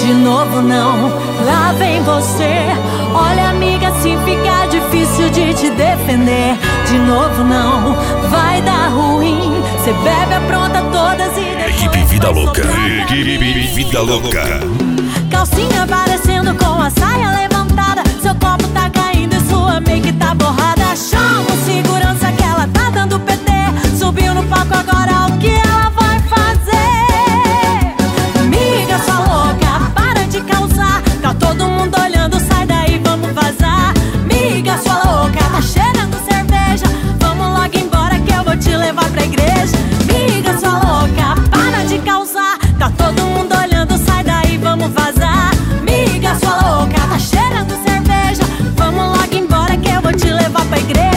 De novo não, lá vem você. Olha amiga, se ficar difícil de te defender. De novo não, vai dar ruim. Cê bebe, apronta todas e depois Equipe Vida Louca. Equipe Vida Louca. Calcinha aparecendo com a saia levantada. Seu copo tá caindo e sua make tá borrada. Chama o segurança que ela tá dando PT. Subiu no palco agora, o que ela vai fazer? Amiga, sua louca, para de causar. Tá todo mundo olhando, sai daí, vamos vazar. Amiga, sua louca, tá cheirando cerveja. Vamos logo embora que eu vou te levar pra igreja. Amiga, sua louca, para de causar. Tá todo mundo olhando, sai daí, vamos vazar. Amiga, sua louca, tá cheirando cerveja. Vamos logo embora que eu vou te levar pra igreja.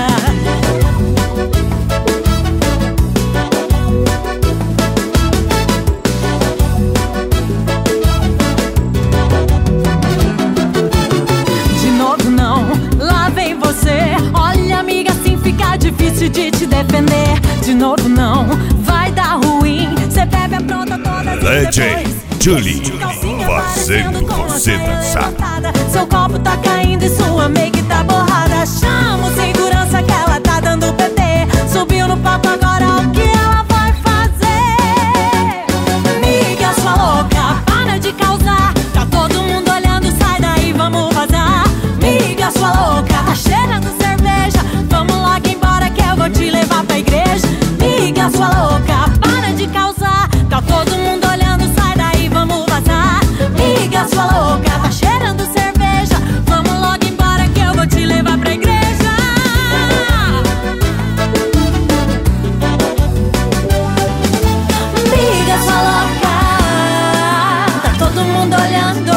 De novo não, lá vem você. Olha amiga, assim fica difícil de te defender. De novo não, vai dar ruim. Cê bebe, apronta todas DJ Julie, fazendo você dançar. Seu copo tá caindo e sua make tá borrada. Chama o segurança que ela tá dando PT. Subiu no palco agora, o que ela vai fazer? Amiga, sua louca, para de causar. Tá todo mundo olhando, sai daí, vamos vazar. Amiga, sua louca, tá cheirando cerveja. Vamos logo embora que eu vou te levar pra igreja. Amiga, sua louca, para de causar. Tá todo mundo olhando, sai daí, vamos vazar. Amiga, sua louca, tá cheirando cerveja. Vamos logo embora que eu vou te levar pra igreja. Amiga, sua louca, tá todo mundo olhando.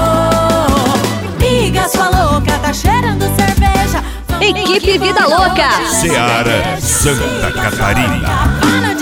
Amiga, sua louca, tá cheirando cerveja. Equipe Vida Louca. Ceará, Santa Catarina.